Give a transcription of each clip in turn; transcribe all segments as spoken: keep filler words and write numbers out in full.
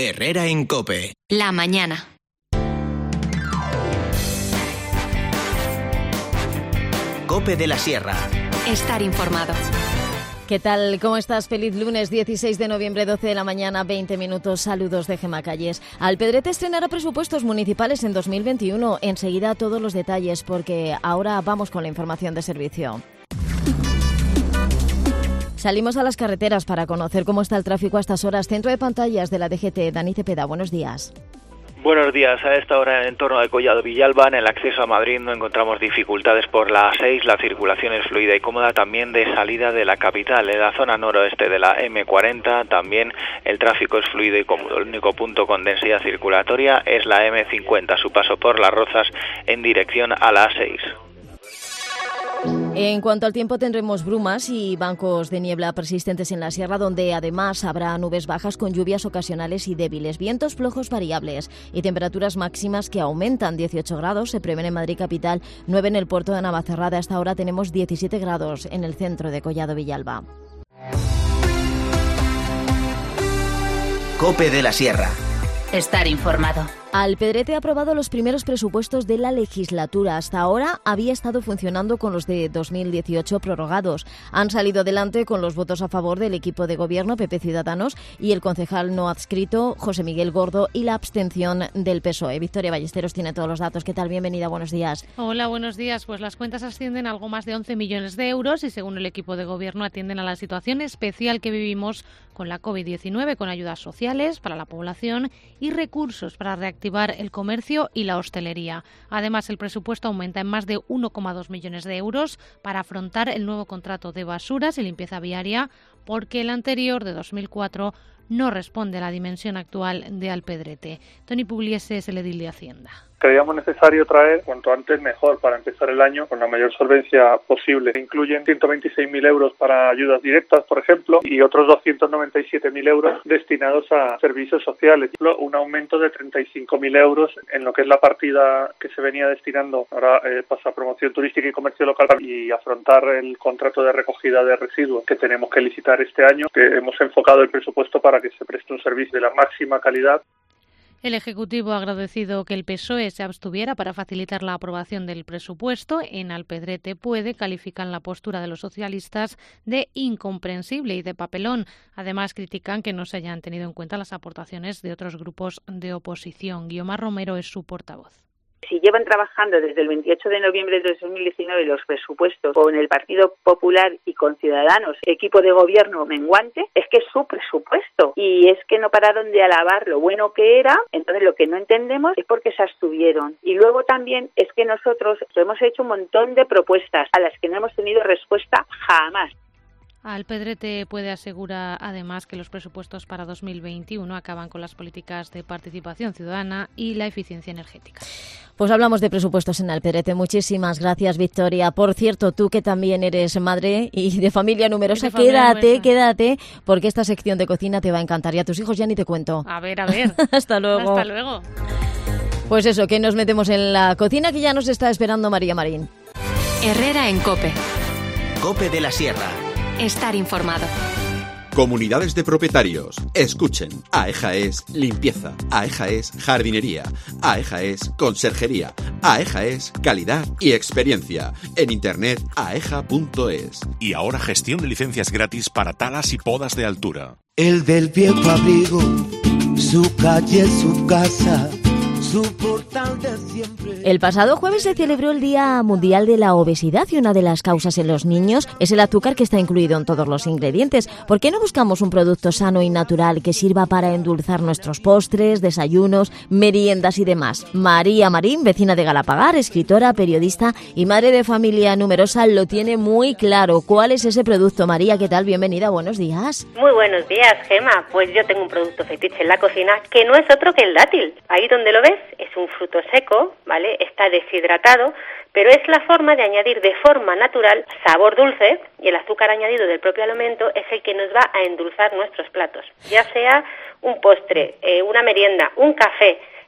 Herrera en COPE. La mañana. COPE de la Sierra. Estar informado. ¿Qué tal? ¿Cómo estás? Feliz lunes, dieciséis de noviembre, doce de la mañana, veinte minutos. Saludos de Gemma Calles. Alpedrete estrenará presupuestos municipales en dos mil veintiuno. Enseguida todos los detalles, porque ahora vamos con la información de servicio. Salimos a las carreteras para conocer cómo está el tráfico a estas horas. Centro de pantallas de la D G T, Dani Cepeda, buenos días. Buenos días. A esta hora en torno de Collado Villalba, en el acceso a Madrid no encontramos dificultades por la A seis, la circulación es fluida y cómoda también de salida de la capital. En la zona noroeste de la eme cuarenta también el tráfico es fluido y cómodo. El único punto con densidad circulatoria es la eme cincuenta, su paso por Las Rozas en dirección a la A seis. En cuanto al tiempo, tendremos brumas y bancos de niebla persistentes en la sierra, donde además habrá nubes bajas con lluvias ocasionales y débiles, vientos flojos variables y temperaturas máximas que aumentan. dieciocho grados se prevén en Madrid capital, nueve en el puerto de Navacerrada. Hasta ahora tenemos diecisiete grados en el centro de Collado Villalba. COPE de la Sierra. Estar informado. Alpedrete ha aprobado los primeros presupuestos de la legislatura. Hasta ahora había estado funcionando con los de dos mil dieciocho prorrogados. Han salido adelante con los votos a favor del equipo de gobierno P P Ciudadanos y el concejal no adscrito José Miguel Gordo y la abstención del P S O E. Victoria Ballesteros tiene todos los datos. ¿Qué tal? Bienvenida, buenos días. Hola, buenos días. Pues las cuentas ascienden a algo más de once millones de euros y según el equipo de gobierno atienden a la situación especial que vivimos con la covid diecinueve, con ayudas sociales para la población y recursos para reactivar el comercio y la hostelería. Además, el presupuesto aumenta en más de uno coma dos millones de euros para afrontar el nuevo contrato de basuras y limpieza viaria, porque el anterior, de dos mil cuatro, no responde a la dimensión actual de Alpedrete. Toni Pugliese es el edil de Hacienda. Creíamos necesario traer cuanto antes mejor para empezar el año con la mayor solvencia posible. Incluyen ciento veintiséis mil euros para ayudas directas, por ejemplo, y otros doscientos noventa y siete mil euros destinados a servicios sociales. Un aumento de treinta y cinco mil euros en lo que es la partida que se venía destinando ahora eh, pasa a promoción turística y comercio local y afrontar el contrato de recogida de residuos que tenemos que licitar este año, que hemos enfocado el presupuesto para que se preste un servicio de la máxima calidad. El Ejecutivo ha agradecido que el P S O E se abstuviera para facilitar la aprobación del presupuesto. En Alpedrete Puede califican la postura de los socialistas de incomprensible y de papelón. Además, critican que no se hayan tenido en cuenta las aportaciones de otros grupos de oposición. Guiomar Romero es su portavoz. Si llevan trabajando desde el veintiocho de noviembre de dos mil diecinueve los presupuestos con el Partido Popular y con Ciudadanos, equipo de gobierno menguante, es que es su presupuesto y es que no pararon de alabar lo bueno que era. Entonces lo que no entendemos es por qué se abstuvieron. Y luego también es que nosotros hemos hecho un montón de propuestas a las que no hemos tenido respuesta jamás. Alpedrete Puede asegura además que los presupuestos para dos mil veintiuno acaban con las políticas de participación ciudadana y la eficiencia energética. Pues hablamos de presupuestos en Alpedrete. Muchísimas gracias, Victoria. Por cierto, tú que también eres madre y de familia numerosa, de familia quédate, numerosa. quédate, porque esta sección de cocina te va a encantar. Y a tus hijos ya ni te cuento. A ver, a ver. Hasta luego. Hasta luego. Pues eso, que nos metemos en la cocina, que ya nos está esperando María Marín. Herrera en COPE. COPE de la Sierra. Estar informado. Comunidades de propietarios. Escuchen. AEJA es limpieza. AEJA es jardinería. AEJA es conserjería. AEJA es calidad y experiencia. En internet aeja punto es. Y ahora gestión de licencias gratis para talas y podas de altura. El del viejo abrigo, su calle, su casa, su portal de siempre. El pasado jueves se celebró el Día Mundial de la Obesidad y una de las causas en los niños es el azúcar, que está incluido en todos los ingredientes. ¿Por qué no buscamos un producto sano y natural que sirva para endulzar nuestros postres, desayunos, meriendas y demás? María Marín, vecina de Galapagar, escritora, periodista y madre de familia numerosa, lo tiene muy claro. ¿Cuál es ese producto? María, ¿qué tal? Bienvenida, buenos días. Muy buenos días, Gema. Pues yo tengo un producto fetiche en la cocina que no es otro que el dátil. Ahí donde lo ves es un fruto seco, ¿vale? Está deshidratado, pero es la forma de añadir de forma natural sabor dulce, y el azúcar añadido del propio alimento es el que nos va a endulzar nuestros platos, ya sea un postre, eh, una merienda, un café.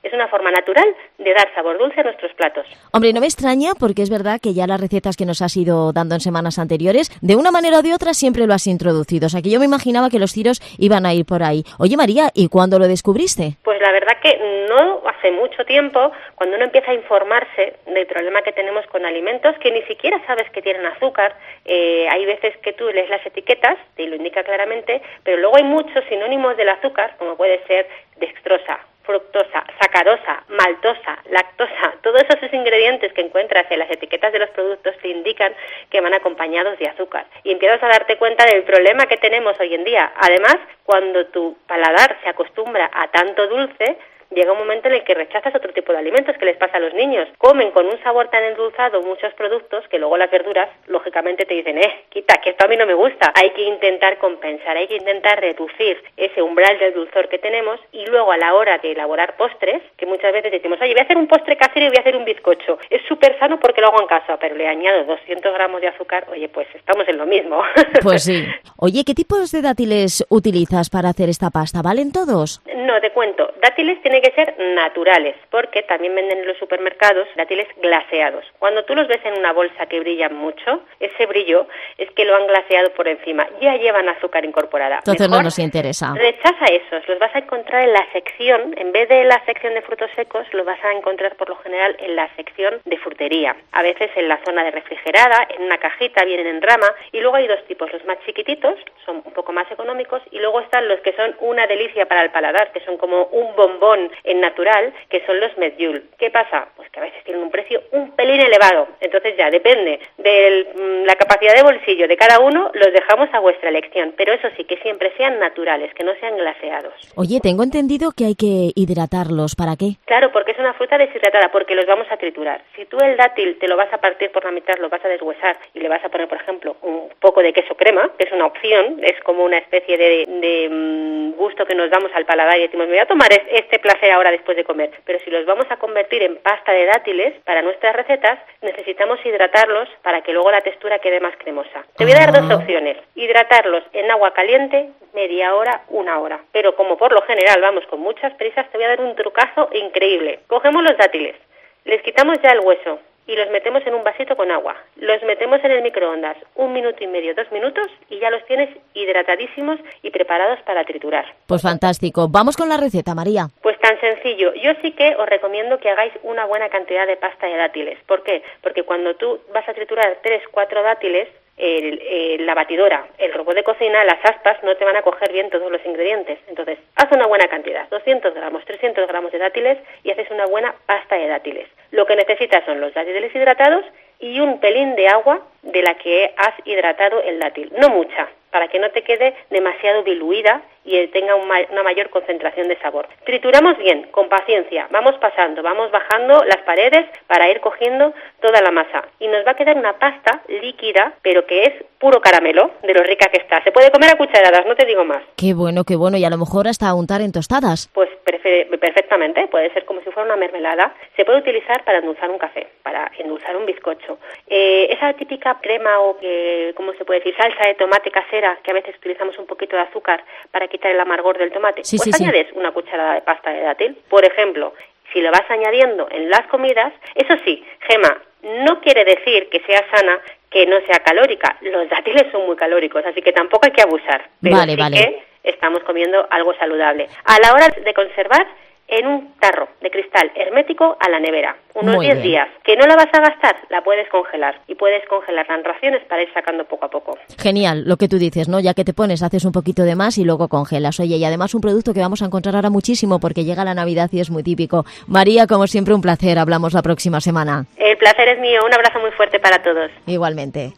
Es una forma natural de dar sabor dulce a nuestros platos. Hombre, no me extraña porque es verdad que ya las recetas que nos has ido dando en semanas anteriores, de una manera o de otra siempre lo has introducido. O sea que yo me imaginaba que los tiros iban a ir por ahí. Oye, María, ¿y cuándo lo descubriste? Pues la verdad que no hace mucho tiempo, cuando uno empieza a informarse del problema que tenemos con alimentos que ni siquiera sabes que tienen azúcar. Eh, hay veces que tú lees las etiquetas, te lo indica claramente, pero luego hay muchos sinónimos del azúcar, como puede ser dextrosa, fructosa, sacarosa, maltosa, lactosa. Todos esos ingredientes que encuentras en las etiquetas de los productos te indican que van acompañados de azúcar. Y empiezas a darte cuenta del problema que tenemos hoy en día. Además, cuando tu paladar se acostumbra a tanto dulce, llega un momento en el que rechazas otro tipo de alimentos. Que les pasa a los niños. Comen con un sabor tan endulzado muchos productos que luego las verduras, lógicamente, te dicen, eh, quita, que esto a mí no me gusta. Hay que intentar compensar, hay que intentar reducir ese umbral del dulzor que tenemos y luego a la hora de elaborar postres, que muchas veces decimos, oye, voy a hacer un postre casero y voy a hacer un bizcocho. Es súper sano porque lo hago en casa, pero le añado doscientos gramos de azúcar, oye, pues estamos en lo mismo. Pues sí. Oye, ¿qué tipos de dátiles utilizas para hacer esta pasta? ¿Valen todos? No, te cuento. Dátiles tienen que ser naturales, porque también venden en los supermercados dátiles glaseados. Cuando tú los ves en una bolsa que brillan mucho, ese brillo es que lo han glaseado por encima. Ya llevan azúcar incorporada. Entonces Mejor no nos interesa. Rechaza esos. Los vas a encontrar en la sección, en vez de la sección de frutos secos, los vas a encontrar por lo general en la sección de frutería. A veces en la zona de refrigerada, en una cajita, vienen en rama. Y luego hay dos tipos. Los más chiquititos, son un poco más económicos, y luego están los que son una delicia para el paladar, que son como un bombón en natural, que son los medjool. ¿Qué pasa? Pues que a veces tienen un precio un pelín elevado. Entonces ya depende de la capacidad de bolsillo de cada uno, los dejamos a vuestra elección. Pero eso sí, que siempre sean naturales, que no sean glaseados. Oye, tengo entendido que hay que hidratarlos. ¿Para qué? Claro, porque es una fruta deshidratada, porque los vamos a triturar. Si tú el dátil te lo vas a partir por la mitad, lo vas a deshuesar y le vas a poner, por ejemplo, un poco de queso crema, que es una opción, es como una especie de, de um, gusto que nos damos al paladar y decimos, me voy a tomar este placer ahora después de comer. Pero si los vamos a convertir en pasta de dátiles para nuestras recetas, necesitamos hidratarlos para que luego la textura quede más cremosa. Te voy a dar dos opciones. Hidratarlos en agua caliente media hora, una hora. Pero como por lo general vamos con muchas prisas, te voy a dar un trucazo increíble. Cogemos los dátiles, les quitamos ya el hueso y los metemos en un vasito con agua. Los metemos en el microondas un minuto y medio, dos minutos, y ya los tienes hidratadísimos y preparados para triturar. Pues fantástico. Vamos con la receta, María. Pues tan sencillo. Yo sí que os recomiendo que hagáis una buena cantidad de pasta de dátiles. ¿Por qué? Porque cuando tú vas a triturar tres, cuatro dátiles, El, el, la batidora, el robot de cocina, las aspas no te van a coger bien todos los ingredientes. Entonces, haz una buena cantidad, doscientos gramos, trescientos gramos de dátiles y haces una buena pasta de dátiles. Lo que necesitas son los dátiles hidratados y un pelín de agua de la que has hidratado el dátil. No mucha, para que no te quede demasiado diluida y tenga un ma- una mayor concentración de sabor. Trituramos bien, con paciencia, vamos pasando, vamos bajando las paredes para ir cogiendo toda la masa. Y nos va a quedar una pasta líquida, pero que es puro caramelo, de lo rica que está. Se puede comer a cucharadas, no te digo más. Qué bueno, qué bueno. Y a lo mejor hasta untar en tostadas. Pues prefe- perfectamente, puede ser como si fuera una mermelada. Se puede utilizar para endulzar un café, para endulzar un bizcocho. Eh, esa típica crema o, que, ¿cómo se puede decir? Salsa de tomate casera, que a veces utilizamos un poquito de azúcar para quitar el amargor del tomate. Sí, pues sí, añades sí. una cucharada de pasta de dátil. Por ejemplo, si lo vas añadiendo en las comidas, eso sí, Gema, no quiere decir que sea sana, que no sea calórica. Los dátiles son muy calóricos, así que tampoco hay que abusar. Pero vale, sí vale. que estamos comiendo algo saludable. A la hora de conservar, en un tarro de cristal hermético a la nevera, unos diez días. Que no la vas a gastar, la puedes congelar y puedes congelarla en raciones para ir sacando poco a poco. Genial, lo que tú dices, ¿no? Ya que te pones, haces un poquito de más y luego congelas. Oye, y además un producto que vamos a encontrar ahora muchísimo porque llega la Navidad y es muy típico. María, como siempre, un placer. Hablamos la próxima semana. El placer es mío. Un abrazo muy fuerte para todos. Igualmente.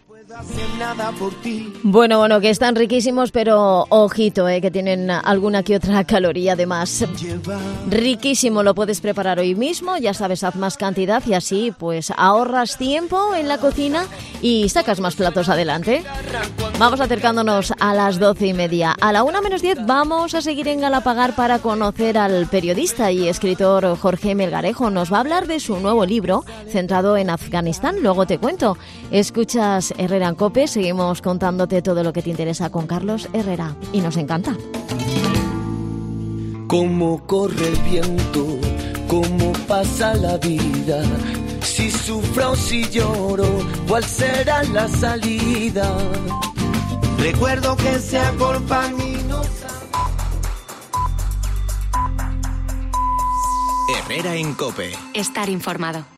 Bueno, bueno, que están riquísimos, pero ojito, eh, que tienen alguna que otra caloría de más. Riquísimo, lo puedes preparar hoy mismo, ya sabes, haz más cantidad y así pues ahorras tiempo en la cocina y sacas más platos adelante. Vamos acercándonos a las doce y media. A la una menos diez vamos a seguir en Galapagar para conocer al periodista y escritor Jorge Melgarejo. Nos va a hablar de su nuevo libro centrado en Afganistán. Luego te cuento. Escuchas Herrera en COPE, seguimos contándote todo lo que te interesa con Carlos Herrera y nos encanta. Cómo corre el viento cómo pasa la vida. Si sufro o si lloro, ¿cuál será la salida? Recuerdo que se agolpan y no saben. Herrera en COPE. Estar informado.